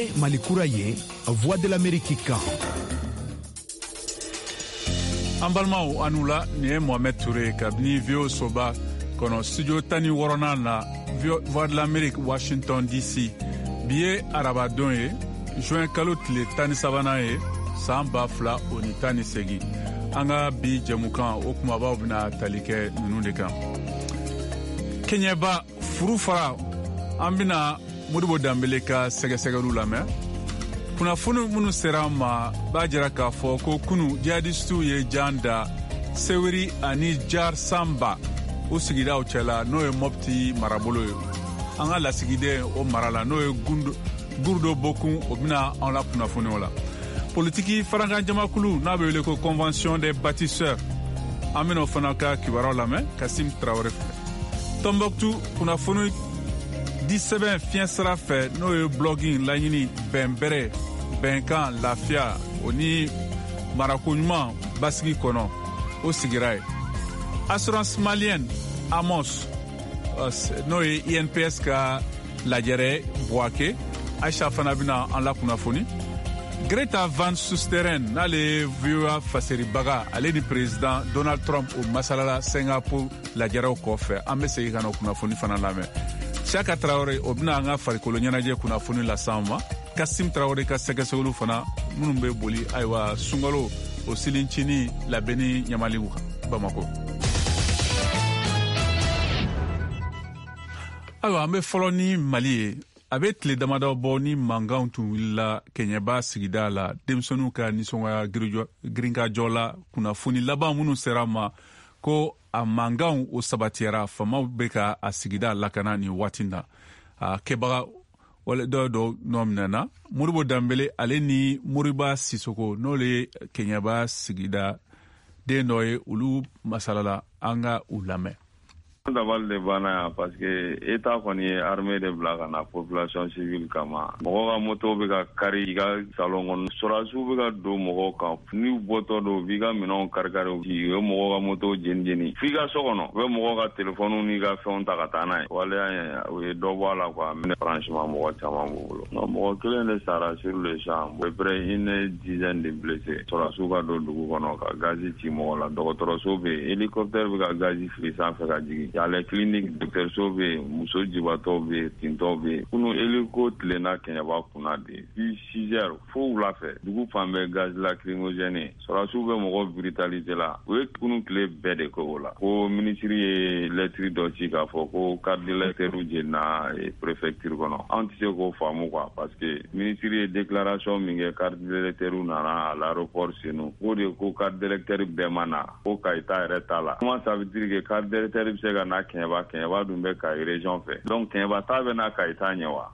ye Mali kura ye Voix de l'Amérique kan. An balimaw a n'u la nin ye Mohamed Touré kabini VOA soba kɔnɔ studio 16 na Voix de l'Amérique Washington DC. Bi ye arabadon ye juin kalo tile 13 ye san 2018. An ka bi jɛmukan o kumabaw bena tali kɛ ninnu de kan. Keɲɛba furu fara an bena Modibo Dambele ka sɛgɛsɛgɛlu lamɛn. Kunnafoni minnu sera an ma b'a jira k'a fɔ ko kunu jihadistu ye jan da Seweri ani Jar Samba o sigidaw cɛla n'o ye Mopti marabolo ye. An ka lasigiden o mara la n'o ye Gurdo Bokun o bena an la kunnafoniw la. Politiki farankan jamakulu n'a bɛ wele ko Convention des bâtisseurs an bena o fana ka kibaruyaw lamɛn Kasim Traoré fɛ. Tombouctou kunnafoni di sɛbɛn fiɲɛ sira fɛ n'o ye blogging laɲini bɛnbɛrɛ bɛnkan lafiya o ni marako ɲuman basigi kɔnɔ o sigira ye. Assurance malienne Amos n'o ye INPS ka lajɛrɛ Bouaké Aïcha fana bena an la kunnafoni. Greta Van Susteren n'ale ye VOA faseribaga ale ni président Donald Trump o masalala Singapour lajɛrɛw kɔfɛ an be segi ka na kunnafoni fana lamɛn. Chaka Traoré o bena an ka farikolo ɲɛnajɛ kunnafoni lasan ma. Kasim Traoré ka sɛgɛsɛgɛlu fana minnu be boli ayiwa sunkalo o silincini labɛnni ɲamaliw kan Bamako. Ayiwa an be fɔlɔ ni Mali ye. A be tile damadɔ bɔ ni mankanw tun wulila Keɲɛba sigida la denmisɛnninw ka nisɔngɔya girinkajɔ la kunnafoni laban minnu sera ma ko a mankanw o sabatiyara famaw be ka a sigida lakana ni waati na. A kɛbaga dɔ nɔ minɛna Modibo Dambele ale ni Moriba Sisoko n'o ye Keɲɛba sigida den dɔ ye olu masalala an ka u lamɛn. D'abord de bana parce que état kɔni ye armée de bila ka na population civile kama mɔgɔ ka moto bɛ ka kari i ka salon kɔnɔ surasiw bɛ ka don mɔgɔw kan n'u bɔtɔ don b'i ka minɛnw kari-kari u ye mɔgɔ ka moto jeni f'i ka so kɔnɔ u bɛ mɔgɔ ka téléphone n'i ka fɛnw ta ka taa n'a ye waleya ye u ye dɔ bɔ a la quoi mais franchement mɔgɔ caman b'u bolo mɔgɔ kelen de sara sur le champ à peu près une dizaine de blessés surasiw ka don dugu kɔnɔ ka gazi ci mɔgɔ la dɔgɔtɔrɔso bɛ yen hélicoptère bɛ ka gazi fili sanfɛ ka jigin les cliniques docteurs be muso jibato be tinto be kunu eliko tlena Keɲɛba kuna de 6 heures fo wula fɛ dugu fan bɛɛ gaz lacrymogène surasiw bɛ mɔgɔ brutalité la o ye kunu tile bɛɛ de ko o la ko ministre ye lettre dɔ ci k'a fɔ ko carte d'électeur jenina préfecture kɔnɔ an tɛ se k'o faamu quoi parce que ministre ye déclaration min kɛ carte d'électeur nana à l'aéroport Senu o de ko carte d'électeur bɛɛ ma na ko Kayita yɛrɛ t'a la comment ça veut dire que carte d'électeur bɛ se ka na Keɲɛba dun bɛ Kayi région fɛ donc Keɲɛba ta bɛ na Kayita ɲɛ wa.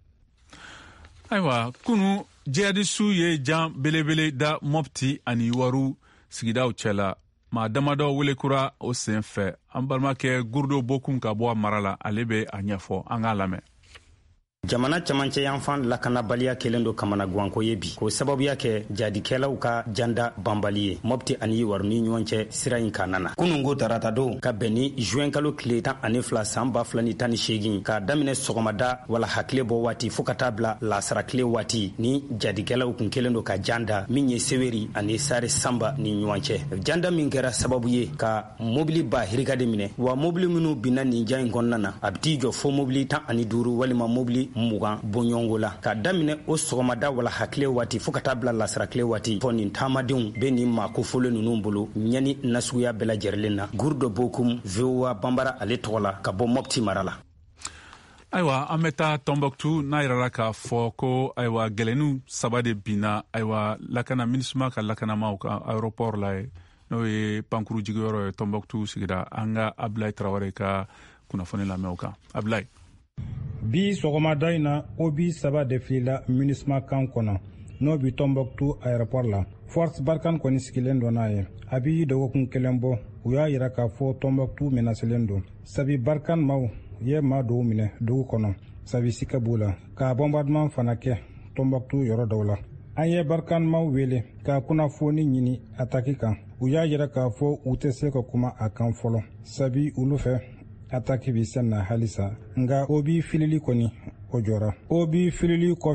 Ayiwa kunu jihadistu ye jan belebele da Mopti ani Waru sigidaw cɛla maa damadɔ welekura o sen fɛ an balimakɛ Gurdo Bokun ka bɔ a mara la ale bɛ a ɲɛfɔ an k'a lamɛn. Jamana camancɛ yanfan lakanabaliya kelen do kamana guwanko ye bi k'o sababuya kɛ jadikɛlaw ka janda banbali ye Mopti ani Waru ni ɲɔgɔn cɛ sira in kan nana kunungo tarata don ka bɛn ni juin kalo tile 12 san 2018 k'a daminɛ sɔgɔmada wala hakile bɔ waati fo ka taa bila lasara tile waati ni jadikɛlaw kun kelen do ka janda min ye Seweri ani Sare Samba ni ɲɔgɔn cɛ janda min kɛra sababu ye ka mobili ba hirika de minɛ wa mobili minnu binna nin jan in kɔnɔna na a bɛ t'i jɔ fo mobili 15 walima mobili mugan bɔɲɔngo la ka daminɛ o sɔgɔmada wala hakile waati fo ka taa bila lasara tile waati fɔ nin taamadenw bɛ nin maa kofɔlen ninnu bolo ɲani nasuguya bɛɛ lajɛrɛlen na Gurdo Bokum VOA banbara ale tɔgɔ la ka bɔ Mopti mara la. Ayiwa an bɛ taa Tombouctou n'a yirala k'a fɔ ko ayiwa gɛlɛnniw saba de binna ayiwa lakana MINUSMA ka lakanamaw ka aéroport la ye n'o ye pankuru jigiyɔrɔ ye Tombouctou sigida an ka Ablaye Traoré ka kunnafoni lamɛn o kan Ablaye. Bi sɔgɔmada in na obi saba de filila MINUSMA kan kɔnɔ n'o bi Tombouctou aéroport la Force Barkhane kɔni sigilen dɔ n'a ye a bi dɔgɔkun kelen bɔ u y'a yira k'a fɔ Tombouctou menacelen don sabi Barkhane maw ye maa dɔw minɛ dugu kɔnɔ sabi sika b'u la ka bombardement fana kɛ Tombouctou yɔrɔ dɔw la an ye Barkhane maw wele ka kunnafoni ɲini ataki kan u y'a yira k'a fɔ u tɛ se ka kuma a kan fɔlɔ sabi olu fɛ ataki bi senna halisa nga obi filili kɔni o jɔra obi filili kɔfɛ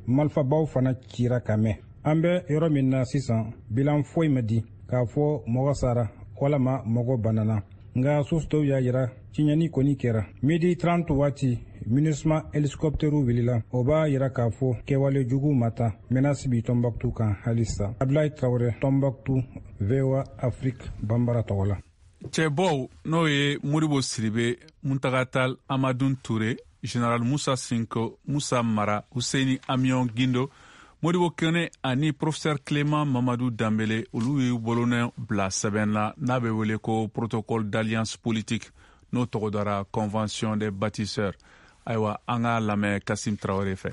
malfabaw fana cira ka mɛn. An bɛ yɔrɔ min na sisan bilan foyi ma di k'a fɔ mɔgɔ sara walama mɔgɔ banana. Nga sostow y'a yira tiɲɛni kɔni kɛra. Midi 30 waati MINUSMA hélicoptère wulila o b'a yira k'a fɔ kɛwale jugu ma ta menace bi Tombouctou kan halisa. Ablaye Traoré, Tombouctou, VOA Afrique, Bambara tɔgɔ la. Cɛbɔw n'o ye Modibo Siribe, Muntagatal Amadou Touré, Général Moussa Sinko, Moussa Mara, Husseini Amion Guindo, Modibo Kene ani Professeur Clément Mamadou Dambélé olu ye bolonɛ bila sɛbɛn na n'a bɛ wele ko protocole d'alliance politique n'o tɔgɔdara convention des bâtisseurs. Ayiwa an ka lamɛn Kasim Traoré fɛ.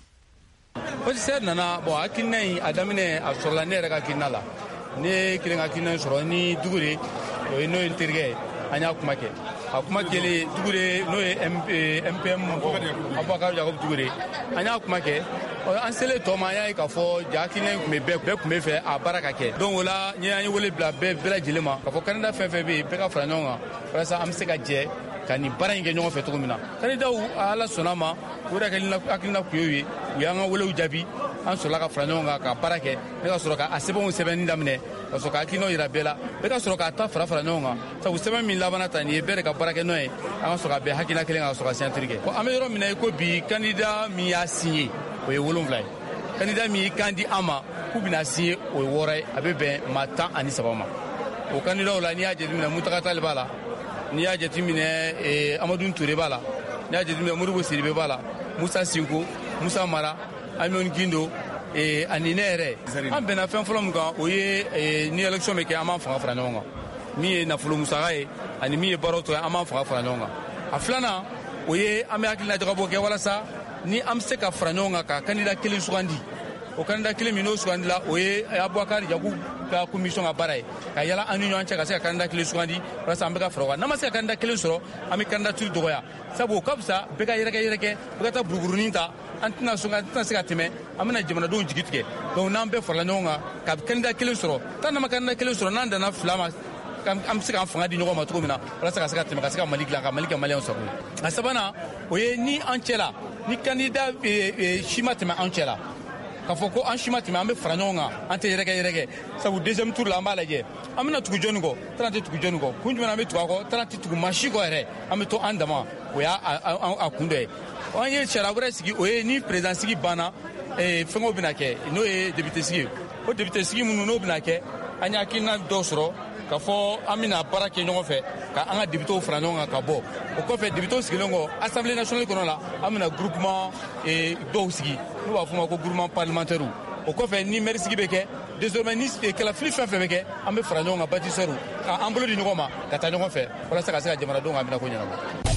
Bâtisseur nana bon hakilina in a daminɛ a sɔrɔla ne yɛrɛ ka hakilina la. Ne kelen ka hakilina sɔrɔ ni Dugure o ye n'o ye n terikɛ an y'a kuma kɛ. A kuma kɛlen Dugure n'o ye MPM Abubakar Yakubu Dugure an y'a kuma kɛ. An selen tɔ ma an y'a ye k'a fɔ ja hakilina in bɛɛ tun bɛ fɛ a baara ka kɛ. Donc o la an ye wele bila bɛɛ lajɛlen ma k'a fɔ candidat fɛn fɛn bɛ yen bɛɛ ka fara ɲɔgɔn kan walasa an bɛ se ka jɛ ka nin baara in kɛ ɲɔgɔn fɛ cogo min na. Candidat Ala sɔnna ma o yɛrɛ hakilina kun y'o ye u y'an ka welew jaabi an sɔrɔla ka fara ɲɔgɔn kan ka baara kɛ ne ka sɔrɔ ka sɛbɛnw sɛbɛnni daminɛ ka sɔrɔ ka hakilinaw yira bɛɛ la bɛɛ ka sɔrɔ k'a ta fara ɲɔgɔn kan sabu sɛbɛn min labanna ta nin ye bɛɛ de ka baara kɛ n'o ye an ka sɔrɔ ka bɛn hakilina kelen ka sɔrɔ ka signature kɛ. An bɛ yɔrɔ min na ko bi candidat min y'a signé o ye 7 ye. Candidat min kan di an ma k'u bɛna signé o ye 6 ye a bɛ bɛn maa 13 ma. O candidat la n'i y'a jateminɛ Muntagatal b'a la n'i y'a jateminɛ Amadou Touré b'a la n'i y'a jateminɛ Modibo Siribe b'a la Moussa Sinko Moussa Mara Amion Guindo ani ne yɛrɛ an bɛnna fɛn fɔlɔ min kan o ye ni élection bɛ kɛ an b'an fanga fara ɲɔgɔn kan min ye nafolo musaka ye ani min ye baaraw tɔ ye an b'an fanga fara ɲɔgɔn kan. A filanan o ye an bɛ hakilina jagabɔ kɛ walasa ni an bɛ se ka fara ɲɔgɔn kan ka candidat kelen sugandi o candidat kelen min n'o sugandila o ye Abubakar Yakubu ka commission ka baara ye ka yala an ni ɲɔgɔn cɛ ka se ka candidat kelen sugandi walasa an bɛ ka fara o kan. N'an ma se ka candidat kelen sɔrɔ an bɛ candidature dɔgɔya sabu o ka fisa bɛɛ ka yɛrɛkɛ bɛɛ ka taa buruburunin ta an tɛna se ka tɛmɛ an bɛna jamanadenw jigi tigɛ. Donc n'an bɛɛ farala ɲɔgɔn kan ka candidat kelen sɔrɔ tant n'an ma candidat kelen sɔrɔ n'an danna 2 ma an bɛ se k'an fanga di ɲɔgɔn ma cogo min na walasa ka se ka tɛmɛ ka se ka Mali dilan ka Mali kɛ maliyɛnw sago ye. A sabanan o ye ni an cɛ la ni candidat si ma tɛmɛ an cɛ la k'a fɔ ko an si ma tɛmɛ an bɛ fara ɲɔgɔn kan an tɛ yɛrɛkɛ sabu deuxième tour la an b'a lajɛ an bɛna tugu jɔnni kɔ tana tɛ tugu jɔnni kɔ kun jumɛn an bɛ tugu a kɔ tana tɛ tugu maa si kɔ yɛrɛ an bɛ to an dama o y'a kun dɔ ye. An ye sariya wɛrɛ sigi o ye ni président sigi banna fɛngɛw bɛna kɛ n'o ye député sigi o député sigi minnu n'o bɛna kɛ an y'a hakilina dɔw sɔrɔ k'a fɔ an bɛna baara kɛ ɲɔgɔn fɛ ka an ka députéw fara ɲɔgɔn kan ka bɔ o kɔfɛ députéw sigilen kɔ assemblée nationale kɔnɔ la an bɛna groupement dɔw sigi n'u b'a fɔ ma ko groupement parlementaire o kɔfɛ ni maire sigi bɛ kɛ désormais ni kɛlɛfili fɛn fɛn bɛ kɛ an bɛ fara ɲɔgɔn kan bâtisseur ka an bolo di ɲɔgɔn ma ka taa ɲɔgɔn fɛ walasa ka se ka jamanadenw ka minɛ ko ɲɛnabɔ.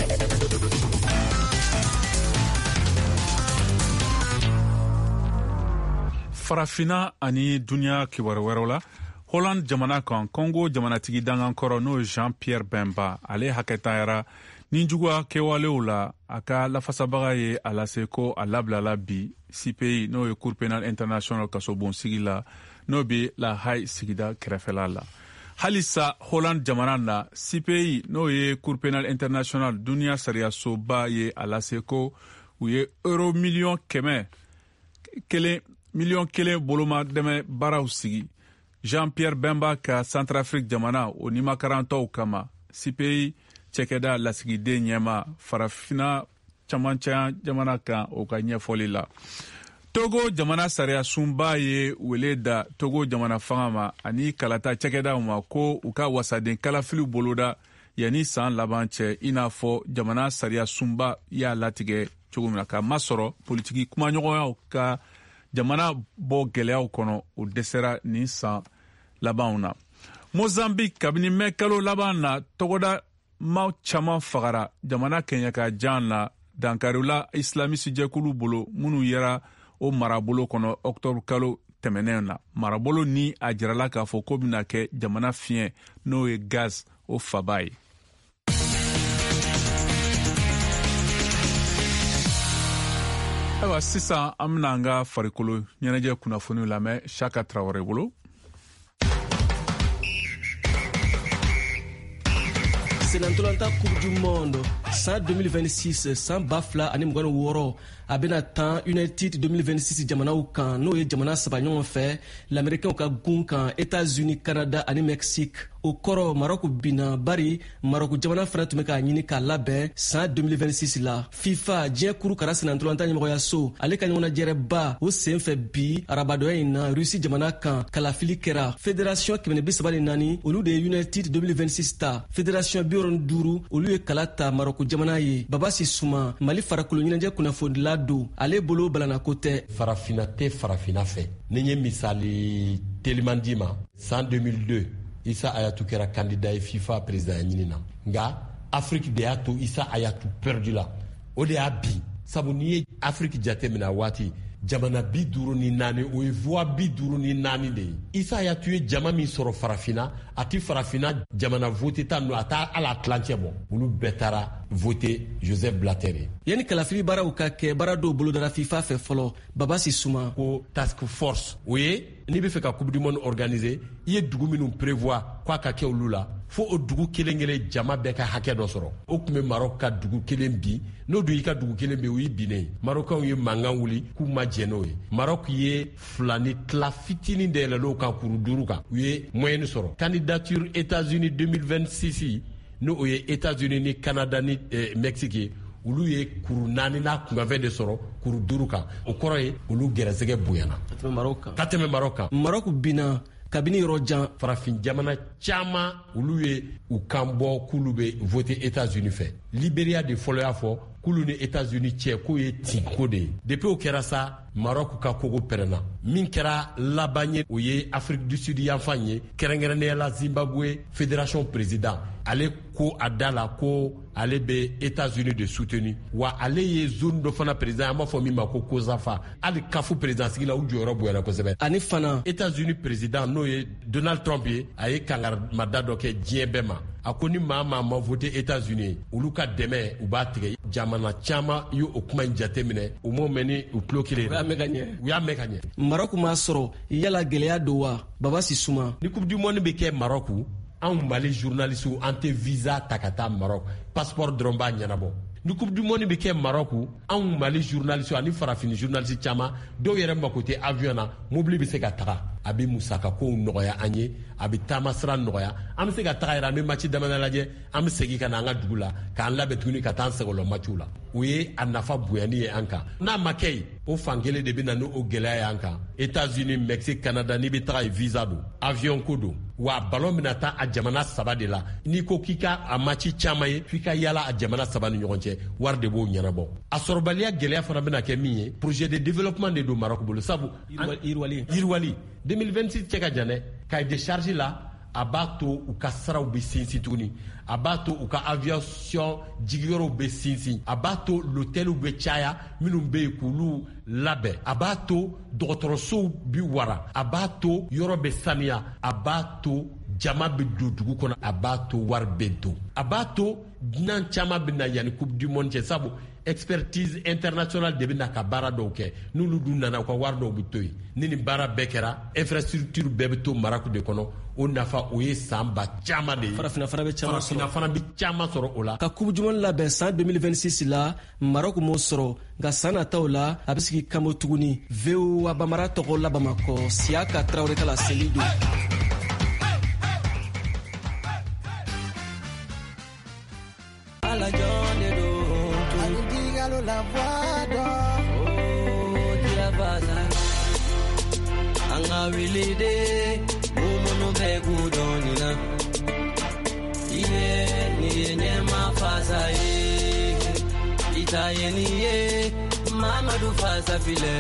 Farafina ani duniya kibaru wɛrɛw la Hollande jamana kan Congo jamanatigi dangankɔrɔ n'o ye Jean-Pierre Bemba ale hakɛtayara ni juguya kɛwalew la a ka lafasabaga ye a lase ko a labilala bi CPI n'o ye Cour pénale international kasobonsigi la n'o be La Haye sigida kɛrɛfɛla la. Halisa Hollande jamana na CPI n'o ye Cour pénale international duniya sariyasoba ye a lase ko u ye euro miliyɔn 100 boloma dɛmɛ baaraw sigi Jean-Pierre Bemba ka Centrafrique jamana o nimakarantɔw kama CPI cɛkɛda lasigiden ɲɛma farafina camancɛ jamana kan o ka ɲɛfɔli la. Togo jamana sariya sunba ye wele da Togo jamana fanga ma ani kalata cɛkɛdaw ma ko u ka wasaden kalafiliw boloda yani san laban cɛ i n'a fɔ jamana sariya sunba y'a latigɛ cogo min na ka masɔrɔ politiki kumaɲɔgɔnyaw ka jamana bɔ gɛlɛyaw kɔnɔ o dɛsɛra nin san labanw na. Mozambique kabini mɛ kalo laban na tɔgɔda maaw caman fagara jamana kɛɲɛ ka jan na dankarila islamisi jɛkulu bolo minnu yɛra o marabolo kɔnɔ octobre kalo tɛmɛnɛn na. Marabolo ni a jirala k'a fɔ ko bɛna kɛ jamana fiɲɛ n'o ye gaz o faba ye. Ayiwa sisan an bɛna an ka farikolo ɲɛnajɛ kunnafoniw lamɛn Chaka Traoré bolo. C'est l'Antolanta Coupe du Monde. san 2026 san 2026 a bena tan United 2026 jamanaw kan n'o ye jamana saba ɲɔgɔn fɛ l'américain ka gun kan États-Unis, Canada ani Mexique. O kɔrɔ Maroc binna bari Maroc jamana fana tun bɛ k'a ɲini k'a labɛn san 2026 la. FIFA diɲɛ kuru kara senatolanta ɲɛmɔgɔyaso ale ka ɲɔgɔnnajɛrɛba o senfɛ bi arabadɔya in na Rusi jamana kan kalafili kɛra. Fédération 134 olu de ye United 2026 ta. Fédération 65 olu ye kala ta Maroc jamana ye. Babasi Suma Mali farakolo ɲɛnajɛ kunnafonidila don ale bolo balanako tɛ. Farafina tɛ farafina fɛ. Ni ye misali teliman di ma san 2002 Issa Hayatou kɛra candidat ye FIFA président ya ɲini na. Nga Afrique de y'a to Issa Hayatou perdu la. O de y'a bi. Sabu n'i ye Afrique jate mina waati jamana 54 o ye voix 54 de ye. Issa Hayatou ye jama min sɔrɔ farafina a ti farafina jamana vote ta no a t'a ala tilancɛ bɔ. Olu bɛɛ taara voter Joseph Blatter ye. Yani kalafili baaraw ka kɛ baara dɔw bolodara FIFA fɛ fɔlɔ Babasi Suma ko task force o ye n'i bɛ fɛ ka coupe du monde organiser i ye dugu minnu prévoir k'a ka kɛ olu la fo o dugu kelen kelen jama bɛɛ ka hakɛ dɔ sɔrɔ. O tun bɛ Maroc ka dugu kelen bi n'o dun y'i ka dugu kelen bɛ o y'i binnen. Marocains ye mankan wuli k'u ma jɛn n'o ye. Maroc ye filani tila fitinin de yɛlɛn'o kan kuru 5 kan u ye moyen sɔrɔ. Candidature États-Unis 2026 n'o ye États-Unis ni Canada ni Mexique ye olu ye kuru 4 n'a kunkanfɛn de sɔrɔ kuru 5 kan. O kɔrɔ ye olu gɛrɛsɛgɛ bonyana ka tɛmɛ Maroc kan. Maroc binna kabini yɔrɔ jan. Farafin jamana caman olu ye u kan bɔ k'olu bɛ voter États-Unis fɛ. Libéria de fɔlɔ y'a fɔ k'olu ni États-Unis cɛ k'o ye tinko de ye. Depuis o kɛra sa Maroc ka kogo pɛrɛnna. Min kɛra laban ye o ye Afrique du Sud yanfan ye kɛrɛnkɛrɛnnenya la Zimbabwe fédération président ale ko a da la ko ale bɛ États-Unis de soutenu wa ale ye zone dɔ fana président an b'a fɔ min ma ko Kozafa hali kafu président sigi la u jɔyɔrɔ bonyana kosɛbɛ. Ani fana États-Unis président n'o ye Donald Trump ye a ye kangarimada dɔ kɛ diɲɛ bɛɛ ma. A ko ni maa ma voter États-Unis olu ka dɛmɛ u b'a tigɛ. Jamana caman y'o kuma in jate minɛ u m'o mɛn ni u tulo kelen. U y'a mɛn ka ɲɛ. Maroc m'a sɔrɔ yala gɛlɛya don wa Babasi Suma. Ni coupe du monde bɛ kɛ Maroc anw Mali journalistes an tɛ visa ta ka taa Maroc passeport dɔrɔn b'a ɲɛnabɔ. Ni coupe du monde bɛ kɛ Maroc anw Mali journalistes ani farafin journalistes caman dɔw yɛrɛ mako tɛ avion na mobili bɛ se ka taga a bɛ musakakow nɔgɔya an ye a bɛ taama sira nɔgɔya an bɛ se ka taga yɛrɛ an bɛ match daminɛ lajɛ an bɛ segin ka na an ka dugu la k'an labɛn tuguni ka taa an sɛgɛnlɔ matchw la o ye a nafa bonyani ye an kan n'a ma kɛ yen o fan kelen de bɛ na n'o gɛlɛya ye an kan États-Unis Mexique Canada n'i bɛ taga yen visa don avion ko don wa ballon bɛna taa a jamana saba de la n'i ko k'i ka a match caman ye f'i ka yala a jamana saba ni ɲɔgɔn cɛ wari de b'o ɲɛnabɔ a sɔrɔbaliya gɛlɛya fana bɛna kɛ min ye projet de développement de don Maroc bolo sabu yiriwali 2026 cɛ ka jan dɛ cahier de charge la a b'a to u ka saraw bɛ sinsin tuguni a b'a to u ka aviation jigiyɔrɔw bɛ sinsin a b'a to l'hôteliw bɛ caya minnu bɛ yen k'olu labɛn a b'a to dɔgɔtɔrɔsow bi wara a b'a to yɔrɔ bɛ saniya a b'a to jama bɛ don dugu kɔnɔ a b'a to wari bɛ don a b'a to dunan caman bɛ na yanni coupe du monde cɛ sabu expertise internationale de bɛ na ka baara dɔw kɛ n'olu dun nana u ka wari dɔw bɛ to yen ni nin baara bɛɛ kɛra infrastructure bɛɛ bɛ to Maroc de kɔnɔ o nafa o ye san ba caman de ye farafina fana bɛ caman sɔrɔ o la ka coupe du monde labɛn san 2026 la Maroc m'o sɔrɔ nka san nataw la a bɛ sigi kamo tuguni VOA Bamara tɔgɔ la Bamakɔ Siaka Traoré ka laseli don. La voix d'or, oh, tira baza. Anga wilide, umuno begu donina. Iye nyema fasa ye, itaye niye, mama du fasa file.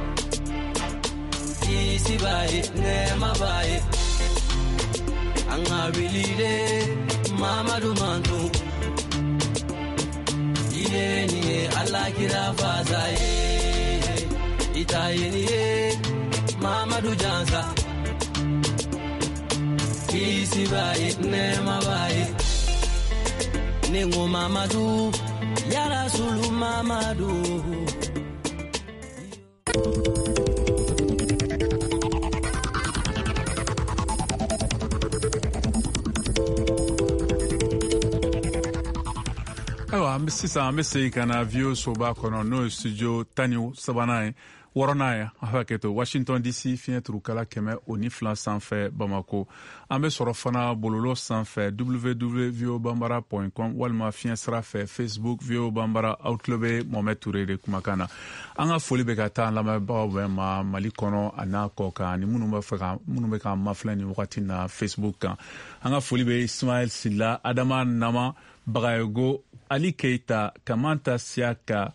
Isi baye, nema baye. Anga wilide, mama du mantu. Niye Allah kira fasa ye itaye niye Mamadou Jansa isi baye nema baye nengo Mamadou ya Rasulu Mamadou. sisan an bɛ segin ka na VO soba kɔnɔ n'o ye studio 17 ye wɔɔrɔnan ye a hakɛto Washington DC fiɲɛ turukala 102 sanfɛ Bamako. An bɛ sɔrɔ fana bololo sanfɛ www.voabambara.com walima fiɲɛ sira fɛ Facebook VO Bambara. Aw tulo bɛ Mohamed Ture de kumakan na. An ka foli bɛ ka taa an lamɛnbagaw bɛɛ ma Mali kɔnɔ a n'a kɔ kan ani minnu bɛ k'an mafilɛ nin wagati na Facebook kan. An ka foli bɛ Ismaël Silla, Adama Nama, Bagayogo, Ali Keita, Kamanta Siaka,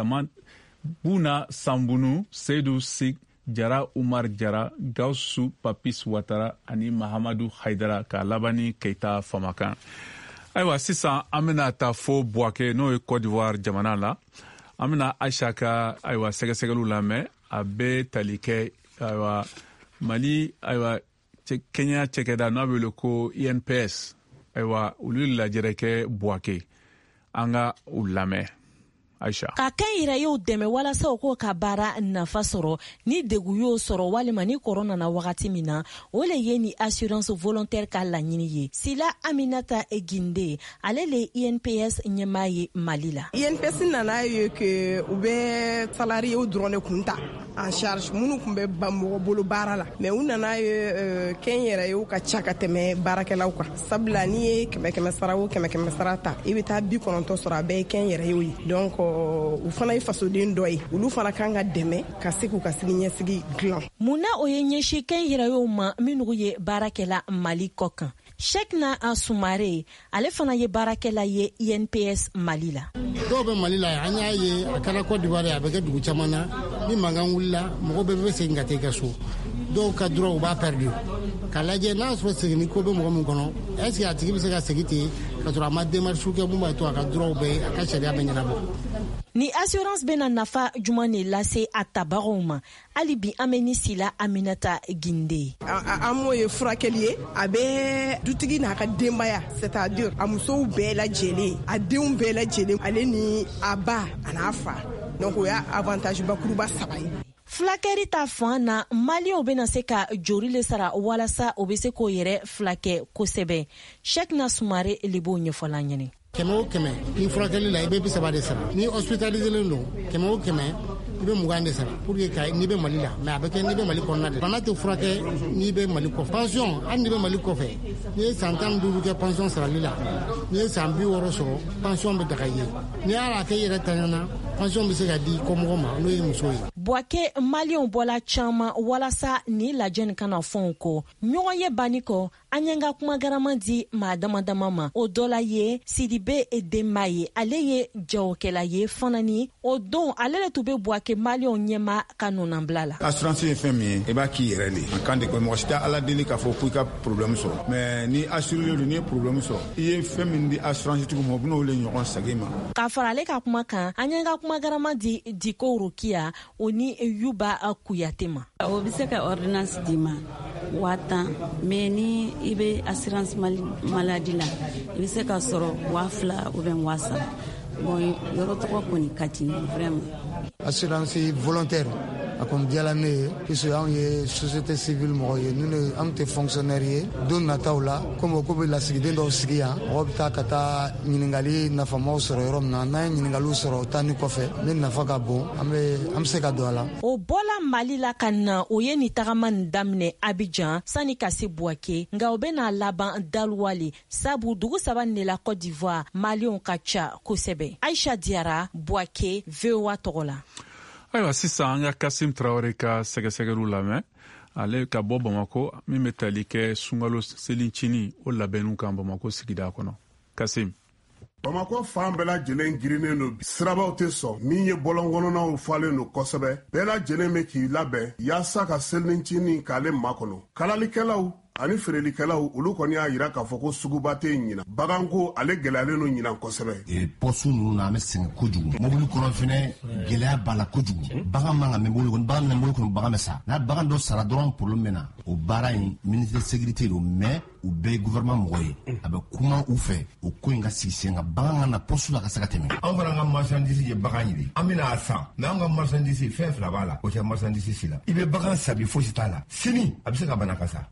Buna Sambunu, Seydou Sig, Jara Umar Jara, Gausu Papis Ouattara ani Mahamadou Haidara ka labani Keita famakan. Ayiwa sisan an bɛna taa fo Buake n'o ye Côte d'Ivoire jamana la. An bɛna Aisha ka ayiwa sɛgɛsɛgɛliw lamɛn a bɛ tali kɛ ayiwa Mali ayiwa Kenya cɛkɛda n'a bɛ wele ko INPS ayiwa olu lajɛrɛ kɛ Buake. An ka u lamɛn. Aisha. Ka kan yɛrɛ y'o dɛmɛ walasa o ko ka baara nafa sɔrɔ ni degu y'o sɔrɔ walima ni korona na wagati min na o le ye ni assurance volontaire ka laɲini ye. Sila Aminata Eginde ale le INPS ɲɛmaa ye Mali la. INPS nana ye que u bɛ salariés dɔrɔn de kun ta en charge minnu kun bɛ mɔgɔ bolo baara la mais u nana ye kɛn yɛrɛ y'u ka ca ka tɛmɛ baarakɛlaw kan sabula ni ye 100 sara o 100 sara ta i bɛ taa 90 sɔrɔ a bɛɛ ye kɛn yɛrɛ ye donc u fana ye fasoden dɔ ye olu fana kan ka dɛmɛ ka se k'u ka sigi ɲɛsigi dilan. Munna o ye ɲɛsin kɛn yɛrɛ y'o ma minnu ye baarakɛla Mali kɔ kan. Shekna Asumare ale fana ye baarakɛla ye INPS Mali la. Dɔw bɛ Mali la an y'a ye a kɛra Côte d'Ivoire a bɛ kɛ dugu caman na ni mankan wulila mɔgɔ bɛɛ bɛ segin ka taa i ka so dɔw ka droit u b'a perdu ka lajɛ n'a sɔrɔ seginni ko bɛ mɔgɔ min kɔnɔ est-ce que a tigi bɛ se ka segin ten ka sɔrɔ a ma démarche kɛ mun b'a to a ka droit bɛɛ a ka sariya bɛ ɲɛnabɔ. Ni assurance bɛna nafa juman de lase a tabagaw ma hali bi an bɛ ni Sila Aminata Ginde. An m'o ye furakɛli ye a bɛ dutigi n'a ka denbaya c'est-à-dire a musow bɛɛ lajɛlen a denw bɛɛ lajɛlen ale ni a ba a n'a fa donc o y'a avantage bakuruba 3 ye. Fulakɛri ta fan na Maliyɛnw bɛna se ka jori le sara walasa o bɛ se k'o yɛrɛ fulakɛ kosɛbɛ. Shekna Sumare le b'o ɲɛfɔla an ɲɛna. 100 ni furakɛli la i bɛ 30 de sara ni hospitaliselen don 100 i bɛ 20 de sara pour que n'i bɛ Mali la mais a bɛ kɛ n'i bɛ Mali kɔnɔna de bana tɛ furakɛ n'i bɛ Mali kɔfɛ pension hali n'i bɛ Mali kɔfɛ n'i ye san 15 kɛ pension sarali la n'i ye san 60 sɔrɔ pension bɛ daga i ye n'i y'a kɛ i yɛrɛ tanyana pension bɛ se ka di kɔmɔgɔ ma n'o ye muso ye. Buake Maliyɛnw bɔla caman walasa ni lajɛ nin kana fɛnw kɔ ɲɔgɔn ye banni kɔ an ye n ka kumagaraman di maa damadama ma o dɔ la ye Sidibe Edema ye ale ye jagokɛla ye fana ni o don ale le tun bɛ Buake Maliyɛnw ɲɛma ka nɔnabila la. Assurance ye fɛn min ye i b'a k'i yɛrɛ de a kan de ko mɔgɔ si tɛ ala deli k'a fɔ k'i ka problème sɔrɔ mais ni assuré don n'i ye problème sɔrɔ i ye fɛn min di assurance tigiw ma u bɛn'o le ɲɔgɔn segin ma. K'a fara ale ka kuma kan an ye n ka kumagaraman di Diko Rukiya o ni Yuba Kuyate ma. O bɛ se ka ordonnance di ma 1000 mais ni i bɛ assurance maladie la i bɛ se ka sɔrɔ 2000 ou bien 3000 bon yɔrɔ tɔgɔ kɔni ka di vraiment. Assurance volontaire a kɔni diyala ne ye puisque anw ye société civile mɔgɔ ye anw tɛ fonctionnaire ye don nataw la komi ko bɛ lasigiden dɔw sigi yan mɔgɔ bɛ taa ka taa ɲininkali nafamaw sɔrɔ yɔrɔ min na n'an ye ɲininkaliw sɔrɔ taani kɔfɛ ne nafa ka bon an bɛ se ka don a la. O bɔla Mali la ka na o ye ni tagama nin daminɛ Abidjan sani ka se Buake nka o bɛna laban Daluwale sabu dugu 3 nin de la Côte d'Ivoire Maliyɛnw ka ca kosɛbɛ. Aisha Diara Buake VOA tɔgɔ la. Ayiwa sisan an ka Kasim Traoré ka sɛgɛsɛgɛliw lamɛn ale ka bɔ Bamako min bɛ tali kɛ sunkalo selincini o labɛnniw kan Bamako sigida kɔnɔ. Kasim. Bamako fan bɛɛ lajɛlen girinnen don sirabaw tɛ sɔn min ye bɔlɔnkɔnɔnaw falen don kosɛbɛ bɛɛ lajɛlen bɛ k'i labɛn yaasa ka selincini k'ale makɔnɔ kalalikɛlaw ani feerelikɛlaw olu kɔni y'a yira k'a fɔ ko suguba tɛ ɲina baganko ale gɛlɛyalen don ɲina kosɛbɛ. Pɔsu ninnu na an bɛ sɛgɛn kojugu mobili kɔnɔ fɛnɛ gɛlɛya b'a la kojugu bagan man ka mɛ mobili kɔnɔ bagan mobili kɔnɔ bagan bɛ sa n'a bagan dɔ sara dɔrɔn problème bɛ na o baara in ministre de sécurité don mais u bɛɛ ye gouvernement mɔgɔ ye a bɛ kuma u fɛ o ko in ka sigi sen kan bagan ka na pɔsu la ka se ka tɛmɛ. An fana ka marchandise ye bagan ɲini an bɛna a san mais an ka marchandise fɛn 2 b'a la o tɛ marchandise si la i bɛ bagan sabi fosi t'a la sini a bɛ se ka bana ka sa n'i ma fɛn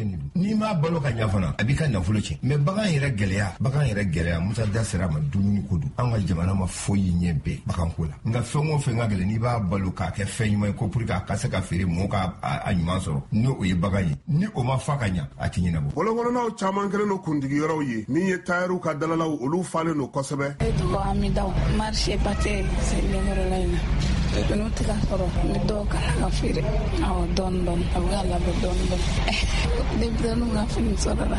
fɛn ni m'a balo ka ɲa fana a b'i ka nafolo cɛ mais bagan yɛrɛ gɛlɛya Musa da sera ma dumuni ko don an ka jamana ma foyi ɲɛ bɛɛ baganko la nka fɛn o fɛn ka gɛlɛn n'i b'a balo k'a kɛ fɛn ɲuman ye ko pour que a ka se ka feere mɔgɔw ka a ɲuman sɔrɔ ni o ye bagan ye ni o ma fa ka ɲa a tɛ ɲɛnabɔ. Bɔlɔnkɔnɔnaw caman kɛlen don kuntigiyɔrɔw ye min ye taayɛriw ka dalalaw olu falen don kosɛbɛ. Amidaw marché bate selemoro layna n'o tɛ ka sɔrɔ ni dɔw kana ka feere awɔ dɔɔni a bɛ ka labɛn dɔɔni denmisɛnninw ka fini sɔrɔla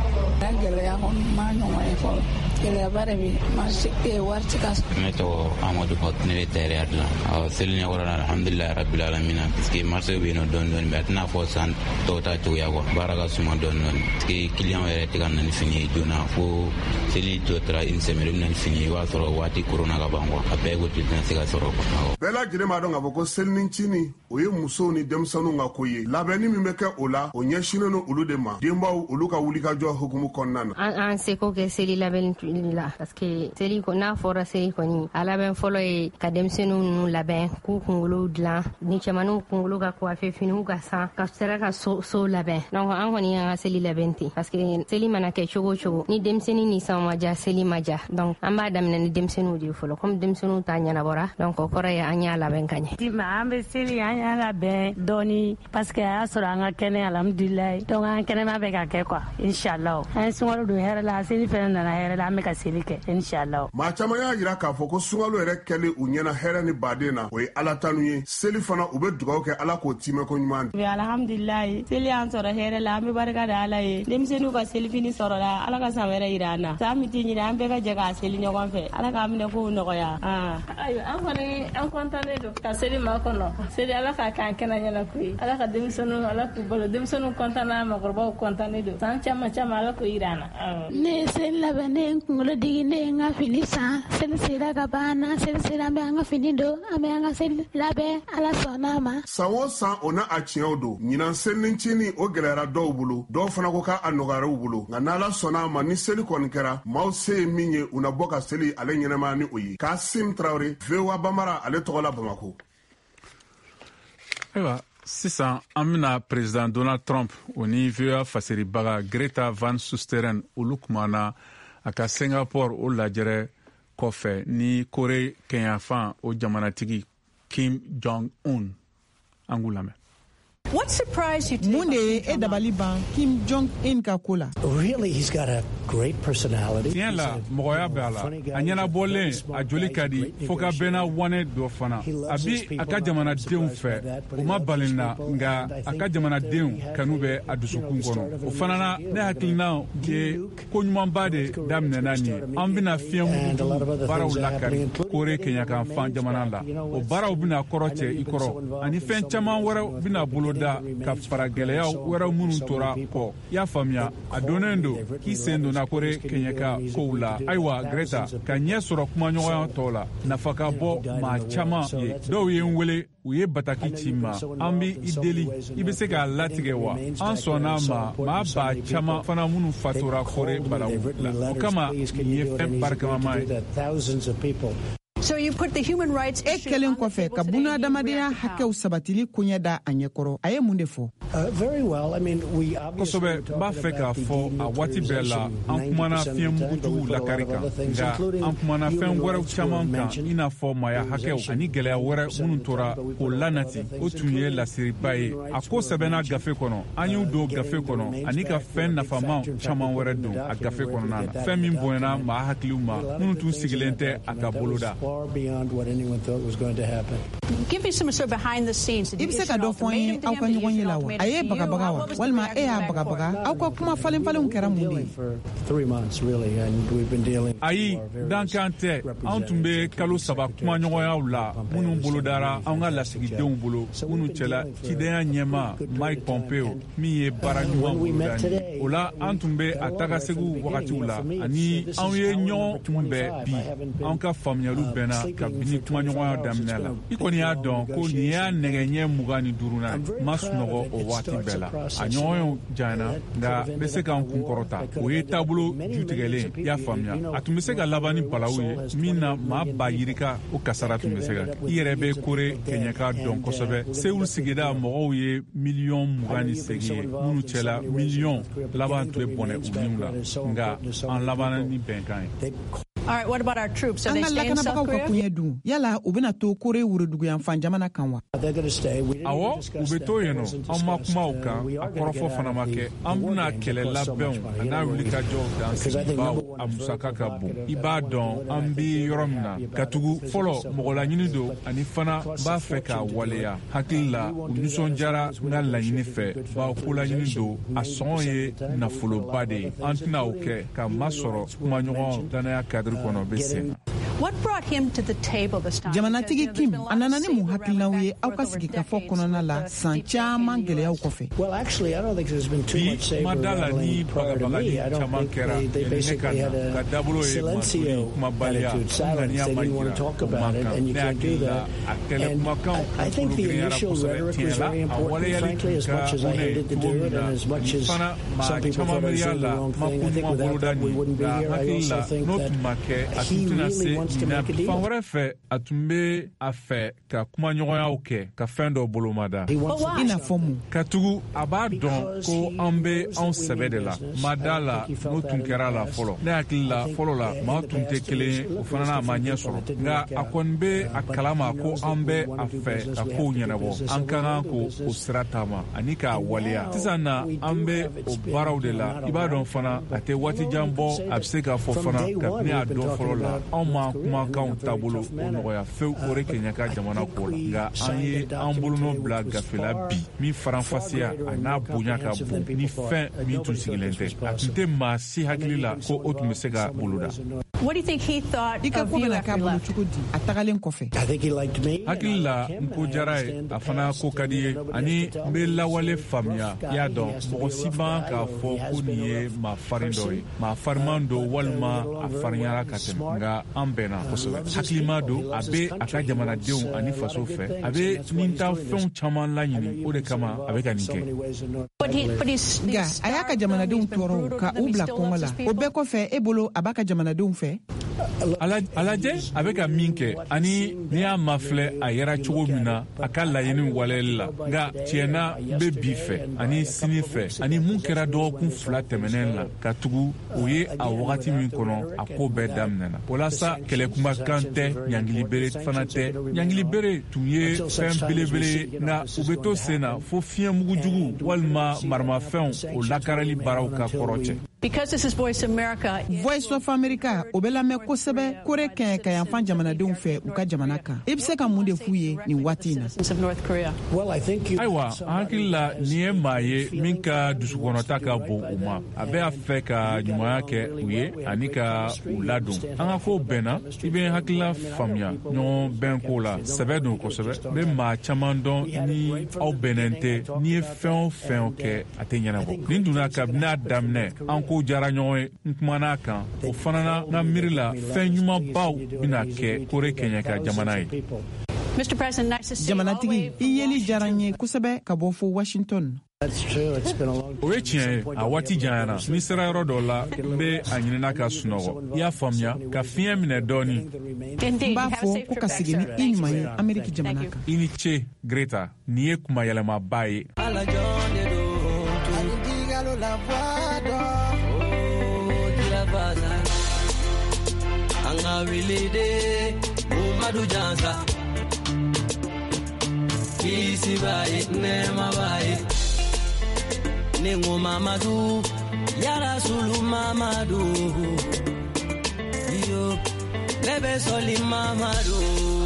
a gɛlɛya kɔni ma ɲɔgɔn ye fɔlɔ gɛlɛyaba de bɛ marché wari tɛ ka sɔrɔ. Ne tɔgɔ Amadu Hɔt ne bɛ tailleur dilan seli ɲɛkɔrɔ la alhamdulilayi rabbil alamina parce que marché bɛ yen nɔ dɔɔni mais a tɛna fɔ san tɔw ta cogoya quoi baara ka suma dɔɔni parce que client yɛrɛ tɛ ka na ni fini ye joona fo seli tɔ tora une semaine bɛ na ni fini ye i b'a sɔrɔ waati corona ka ban quoi a bɛɛ ko tɛ se ka sɔrɔ quoi. Bɛɛ lajɛlen b'a dɔn k'a fɔ ko selinicini o ye musow ni denmisɛnninw ka ko ye labɛnni min bɛ kɛ o la o ɲɛsinnen don olu de ma denbaw olu ka wulikajɔ hukumu kɔnɔna na. An seko kɛ seli labɛnni la parce que seli n'a fɔra seli kɔni a labɛn fɔlɔ ye ka denmisɛnninw ninnu labɛn k'u kunkolo dilan ni cɛmanninw kunkolo ka coiffe finiw ka san ka sera ka so labɛn donc an kɔni y'an ka seli labɛn ten parce que seli mana kɛ cogo o cogo ni denmisɛnnin ni san ma ja seli ma ja donc an b'a daminɛ ni denmisɛnninw de fɔlɔ comme denmisɛnninw ta ɲɛnabɔra donc o kɔrɔ ye an y'a labɛn ka ɲɛ. An bɛ seli an y'a labɛn dɔɔni parce que a y'a sɔrɔ an ka kɛnɛ alhamdulilayi donc an kɛnɛma bɛ ka kɛ quoi inshallah an ye sunkalo don hɛrɛ la seli fɛnɛ nana hɛrɛ la an bɛ ka seli kɛ inshallah. Maa caman y'a jira k'a fɔ ko sunkalo yɛrɛ kɛlen u ɲɛna hɛrɛ ni baden na o ye ala tanu ye seli fana u bɛ dugawu kɛ ala k'o timɛ ko ɲuman. Alhamdulilayi seli y'an sɔrɔ hɛrɛ la an bɛ barika da ala ye denmisɛnninw ka seli fini sɔrɔ la ala ka san wɛrɛ yira an na san min tɛ ɲini an bɛɛ ka jɛ k'a seli ɲɔgɔn fɛ ala k'a minɛ kow nɔgɔya. Ayiwa an kɔni an kɔntannen don ka seli maa kɔnɔ seli ala k'a k'an kɛnɛ ɲɛna koyi ala ka denmisɛnninw ala k'u balo denmisɛnninw kɔntanna mɔgɔkɔrɔbaw kɔntannen don san caman ala k'o yira an na. Ne ye seli labɛn ne ye n kunkolo digi ne ye n ka fini san seli sera ka ban na seli sera an bɛ an ka fini don an bɛ an ka seli labɛn ala sɔnna a ma. San o san o n'a a tiɲɛw don ɲinan selinicini o gɛlɛyara dɔw bolo dɔw fana ko k'a nɔgɔyara u bolo nka n'ala sɔnna a ma ni seli kɔni kɛra maaw se ye min ye u na bɔ ka seli ale ɲɛnɛmaya ni o ye Kasim Traoré VOA Bambara ale tɔgɔ la Bamako. Ayiwa sisan an bɛna president Donald Trump o ni VOA fasiribaga Greta Van Susteren olu kumana a ka Singapore o lajɛrɛ kɔfɛ ni Kore kɛɲafan o jamanatigi Kim Jong-un an k'u lamɛn. What surprised you today? Mun de ye e dabali ban Kim Jong-un ka ko la? Really, he's got a great personality. Tiɲɛ la, mɔgɔya bɛ a la. A ɲɛnabɔlen, a joli ka di, fo ka bɛnna wane dɔ fana. A bi a ka jamanadenw fɛ, o ma balin na, nka a ka jamanadenw kanu bɛ a dusukun kɔnɔ. O fana na, ne hakilina ye ko ɲumanba de daminɛna nin ye. An bɛna fiɲɛ mugu baaraw lakari Kore kɛɲakan fan jamana la. O baaraw bɛna kɔrɔ cɛ i kɔrɔ, ani fɛn caman wɛrɛw bɛna bolo da ka fara gɛlɛyaw wɛrɛw minnu tora kɔ. Y'a faamuya, a donnen don k'i sen donna Kore kɛɲɛka kow la. Ayiwa, Greta, ka ɲɛ sɔrɔ kumaɲɔgɔnya tɔw la, nafa ka bɔ maa caman ye. Dɔw ye n wele, u ye bataki ci ma. An bi i deli, i bɛ se k'a latigɛ wa? An sɔnna ma, maa ba caman fana minnu fatura Kore balawu la. O kama, nin ye fɛn barikama ye. So you put the human rights issue kelen kɔfɛ ka buna adamadenya hakɛw sabatili koɲɛ da a ɲɛkɔrɔ a ye mun de fɔ? Very well. I mean, kosɛbɛ b'a fɛ k'a fɔ a waati bɛɛ la an kumana fiɲɛ mugujugu lakari kan nka an kumana fɛn wɛrɛw caman kan i n'a fɔ maya hakɛw ani gɛlɛya wɛrɛ minnu tora k'o lanati o tun ye lasiriba ye a ko sɛbɛnna gafe kɔnɔ an y'u don gafe kɔnɔ ani ka fɛn nafaman caman wɛrɛ don a gafe kɔnɔna na fɛn min bonyana maa hakiliw ma minnu tun sigilen tɛ a ka boloda. Beyond what anyone thought was going to happen. Give me some sort of behind the scenes. I bɛ se ka dɔ fɔ n ye aw ka ɲɔgɔn ye la wa? A ye bagabaga wa? Walima e y'a bagabaga? Aw ka kuma falen-falenw kɛra mun de ye? For 3 months, really, and we've been dealing. Ayi, dankan tɛ, anw tun bɛ kalo 3 kumaɲɔgɔnyaw la minnu bolodara anw ka lasigidenw bolo minnu cɛla cidenya ɲɛma Mike Pompeo min ye baara ɲuman boloda o la an tun bɛ a tagasegu wagatiw la ani an ye ɲɔgɔn tun bɛ bi an ka faamuyaliw bɛnna kabini kumaɲɔgɔnya daminɛ la i kɔni y'a dɔn ko nin y'a nɛgɛɲɛ 25 ma sunɔgɔ o waati bɛɛ la a ɲɔgɔnyew janyana nka bɛ se k'an kun kɔrɔta o ye taabolo jutigɛlen y'a faamuya a tun bɛ se ka laban ni balawu ye min na maa ba yirika o kasara tun bɛ se ka kɛ i yɛrɛ bɛ kore kɛɲɛka dɔn kosɛbɛ Seul sigida mɔgɔw ye 28 ye minnu cɛla 1 laban tun bɛ bɔnɛ u niw la nka an labanna ni bɛnkan ye. All right, what about our troops? Are they An ka staying in South lakanabagaw ka Korea? kuɲɛ dun yala u bɛna to Kore wuroduguyanfan jamana kan wa? Awɔ u bɛ to yen nɔ an ma kuma o kan a kɔrɔfɔ fana ma kɛ an bɛna kɛlɛ labɛnw a n'a wulikajɔw dansigi baw a musaka ka bon i b'a dɔn an bɛ yɔrɔ min na ka tugu fɔlɔ mɔgɔlaɲini don ani fana b'a fɛ k'a waleya hakili la u nisɔndiyara n ka laɲini fɛ bawo kolaɲini don a sɔngɔ ye nafoloba de ye an tɛna o kɛ ka masɔrɔ kumaɲɔgɔn dannaya kadiri kɔnɔ bɛ sen na. What brought him to the table this time? Jamanatigi Kim a nana ni mun hakilinaw ye aw ka sigikafɔ kɔnɔna la san caman gɛlɛyaw kɔfɛ. Well, actually, I don't think there's been too much bi ma da la ni savor prior to me. I don't think they basically had a silencio attitude, silence. They didn't want to talk about it, and you can't do that. And I think the initial rhetoric was very important, frankly, as much as I hated to do it, and as much as some people thought I was doing the wrong thing. I think without that we wouldn't be here. I also think that he really wants to make a deal. Fan wɛrɛ fɛ a tun bɛ a fɛ ka kumaɲɔgɔnyaw kɛ ka fɛn dɔ bolomada ka tugu a b'a dɔn ko an bɛ anw sɛbɛ de la ma da la n'o tun kɛra la fɔlɔ ne hakili la fɔlɔ la maa tun tɛ kelen ye o fana n'a ma ɲɛ sɔrɔ nka a kɔni bɛ a kalama ko an bɛ a fɛ ka kow ɲɛnabɔ an ka kan ko o sira taama ani k'a waleya sisan na an bɛ o baaraw de la i b'a dɔn fana a tɛ waati jan bɔ a bɛ se k'a fɔ fana kabini a dɔn fɔlɔ la anw ma kumakanw taabolo o nɔgɔya fewu o de kɛɲɛ ka jamana ko la nka an ye an bolonɔ bila gafela bi min faranfasiya a n'a bonya ka bon ni fɛn min tun sigilen tɛ a tun tɛ maa si hakili la ko o tun bɛ se ka boloda. What do you think he thought I ka of ko you bɛna after k'a you bolo left? cogo di a tagalen kɔfɛ? I think he liked me. hakili la n ko jara ye a fana ko ka di ye ani n bɛ lawale faamuya i y'a dɔn mɔgɔ si man k'a fɔ ko nin ye maa farin dɔ ye maa fariman don walima a farinyara ka tɛmɛ nka an bɛnna kosɛbɛ hakilima don a bɛ a ka jamanadenw ani faso fɛ a bɛ nintafɛnw caman laɲini o de kama a bɛ ka nin kɛ. Nga a y'a ka jamanadenw tɔɔrɔ ka u bila kɔngɔ la o bɛɛ kɔfɛ e bolo a b'a ka jamanadenw fɛ? a lajɛ a bɛ ka min kɛ ani ni y'a mafilɛ a yɛra cogo min na a ka laɲini waleyali la nka tiɲɛna bɛ bi fɛ ani sini fɛ ani mun kɛra dɔgɔkun 2 tɛmɛnen la ka tugu o ye a wagati min kɔnɔ a ko bɛɛ daminɛna walasa kɛlɛkumakan tɛ ɲangilibere fana tɛ ɲangilibere tun ye fɛn belebele ye nka u bɛ to sen na fo fiɲɛmugujugu walima maramafɛnw o lakarali baaraw ka kɔrɔ cɛ. Because this is Voice America. Voice of America o bɛ lamɛn kosɛbɛ Kore kɛɲɛ ka yanfan jamanadenw fɛ u ka jamana kan i bɛ se ka mun de f'u ye nin waati in na? ayiwa an hakili la nin ye maa ye min ka dusukɔnɔta ka bon u ma a bɛ a fɛ ka ɲumanya kɛ u ye ani ka u ladon an ka kow bɛnna i bɛ hakilila faamuya ɲɔgɔn bɛn ko la sɛbɛ don kosɛbɛ n bɛ maa caman dɔn ni aw bɛnnen tɛ n'i ye fɛn o fɛn kɛ a tɛ ɲɛnabɔ nin donna kabini a daminɛ an ko jara ɲɔgɔn ye n kumana kan o fana na n ka miiri la fɛn ɲumanbaw bɛna kɛ Kore kɛɲɛ ka jamana ye. Jamanatigi i yeli diyara n ye kosɛbɛ ka bɔ fo Washington. o ye tiɲɛ ye a waati janyana ni sera yɔrɔ dɔ la n bɛ a ɲinina ka sunɔgɔ i y'a faamuya ka fiɲɛ minɛ dɔɔni. n b'a fɔ ko ka segin ni i ɲuman ye Ameriki jamana kan. i ni ce Greta nin ye kuma yɛlɛmaba ye. Anga wilide Umadu jansa Kisi bae nema bae Nengo mamadu Yara sulu mamadu Yo Lebe soli mamadu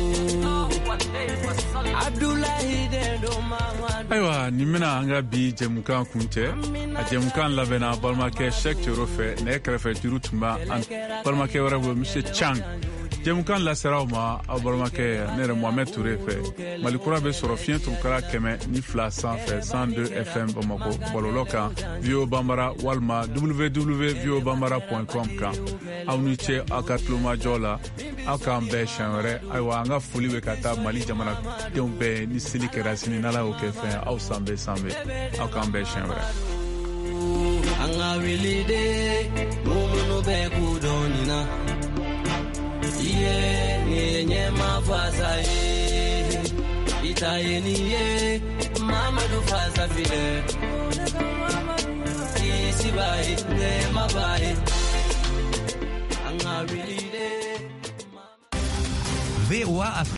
Abdullahi dendo mamadu. Ayiwa nin bɛna an ka bi jɛmukan kuncɛ a jɛmukan labɛnna balimakɛ Sɛk Cero fɛ nɛgɛ kɛrɛfɛ juru tun bɛ an balimakɛ wɛrɛ bolo Monsieur Chang Jɛmukan laseraw ma aw balimakɛ ne yɛrɛ Mohamed Touré fɛ. Malikura bɛ sɔrɔ fiɲɛ turukara 102 sanfɛ 102 FM Bamako bɔlɔlɔ kan VOA Bambara walima www.voabambara.com kan. Aw ni ce aw ka tulomajɔ la. Aw k'an bɛɛ siɲɛ wɛrɛ. Ayiwa an ka foli bɛ ka taa Mali jamanadenw bɛɛ ni seli kɛra sini n'Ala y'o kɛ fɛn aw sanbɛ sanbɛ. Aw k'an bɛɛ siɲɛ wɛrɛ. Anga wilide mumuno be kudonina ye nye mafasa ye itaye niye mamadu fasa file isibai ne mabai anga wilide VOA